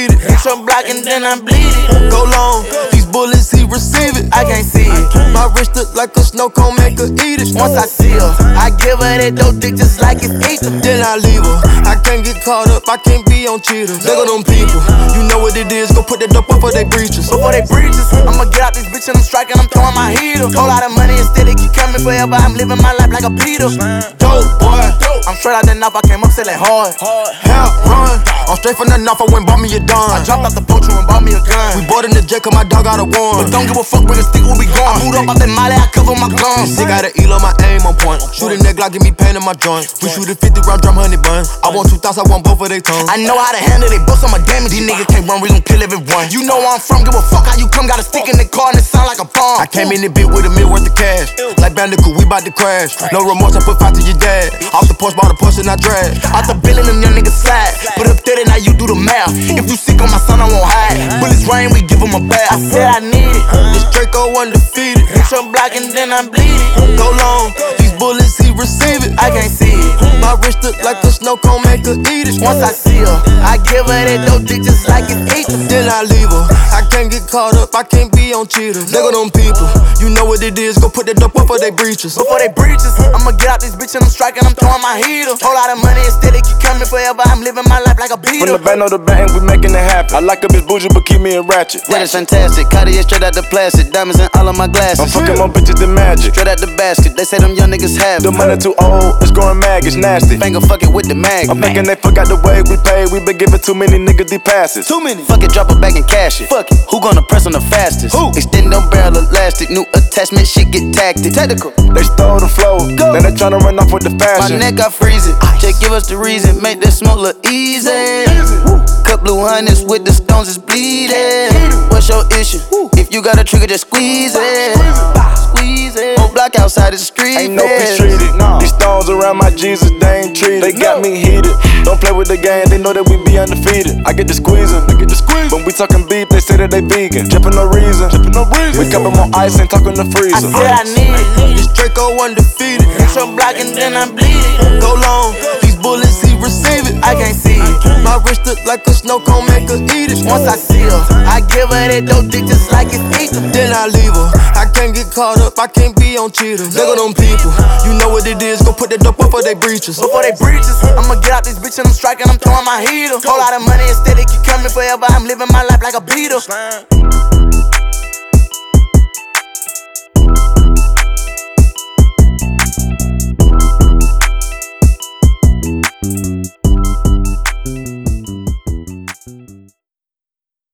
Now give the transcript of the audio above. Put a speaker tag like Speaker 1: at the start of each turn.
Speaker 1: defeated. Hit your block and then I bleed it. Go long, these bullets he receive it. I can't see it. My wrist look like a snow cone, make her eat it. Once I see her, I give her that dope dick just like it's ether. Then I leave her. I can't get caught up, I can't be on cheaters. Look at them people, you know what it is. Go put that dope up for they breaches. Before they breaches, I'ma get out this bitch and I'm striking, I'm throwing my heater. Whole lot of money instead, it keep coming forever. I'm living my life like a Peter. Dope boy, I'm straight out the knife, I came up selling hard. Hell run, I'm straight from the knife, I went bought me a dime. I dropped out the poacher and bought me a gun. We bought in the jet cause my dog got a one. But don't give a fuck, bring a stick where we gone. I moved up out that molly, I cover my guns. Sick got an elo, my aim on point. Shoot a neck like give me pain in my joint. We shoot a 50 round drum, honey bun. I want 2 thoughts, I want both of they tongues. I know how to handle they books, I'm a damage. These niggas can't run, we gon' kill everyone. You know where I'm from, give a fuck how you come. Got a stick in the car and it sound like a bomb. I came in the bit with $1 million worth of cash. Like Bandicoot, we bout to crash. No remorse, I put 5 to your dad. Off the porch, bought a Porsche and I drag. Out the bill and them young niggas slide. Put up 30, now you do the math. If you sick on my son, I won't hide. Bullets rain, we give him a bath. I said I need it. This Draco undefeated. Hit your block and then I bleed it. Go long, these bullets he receive it. I can't see it. My wrist look like a snow cone, make her eat it. Once I see her, I give her that dope dick just like it's ether. Then I leave her. I can't get caught up, I can't be on cheaters. Look at them people, you know what it is. Go put that dope up for they breaches. Before they breaches, I'ma get out this bitch and I'm striking, I'm throwing my heater. Whole lot of money instead, it keep coming forever. I'm living my life like a beater.
Speaker 2: From the band on the band, we making it happen. I like a bitch bougie, but keep me in ratchet.
Speaker 3: That is fantastic. Cartier straight out the plastic. Diamonds in all of my glasses.
Speaker 2: I'm fucking more bitches than magic.
Speaker 3: Straight out the basket. They say them young niggas have
Speaker 2: The
Speaker 3: it.
Speaker 2: money too old, it's growing mag, it's nasty.
Speaker 3: Finger fuck it with the mag.
Speaker 2: I'm thinking they forgot the way we pay. We been giving too many niggas these passes.
Speaker 3: Too many. Fuck it, drop it back and cash it. Fuck it. Who gonna press on the fastest?
Speaker 2: Who?
Speaker 3: Extend them barrel elastic. New attachment, shit get tactic. Technical.
Speaker 2: They stole the flow,
Speaker 3: Go.
Speaker 2: then they tryna run off with the
Speaker 3: My
Speaker 2: fashion.
Speaker 3: neck, I freeze it. Just give us the reason. Make that smoke look easy. Cut blue hundreds with the stones, it's bleeding. What's your issue? If you got a trigger, just squeeze it. Squeeze it. Whole block outside the street.
Speaker 2: Ain't no peace treated. These stones around my Jesus, they ain't treated. They got me heated. Don't play with the game, they know that we be undefeated. I get the squeezing, when we talking beef, they say that they vegan. Drippin' no reason, we cup 'em on ice, ain't talking the
Speaker 1: I
Speaker 2: freezer.
Speaker 1: said I need it. This Draco undefeated. Hit your block and then I bleed it. Go long, these bullets he receive it. I can't see it. My wrist look like a snow cone, make her eat it. Once I see her, I give her that dope dick just like it's ether. Then I leave her. I can't get caught up, I can't be on cheaters. Look at them people, you know what it is. Go put that dope up for they breaches. Before they breaches, I'ma get out this bitch and I'm striking, I'm throwing my heater. Whole lot of money instead, it keep coming forever. I'm living my life like a beater.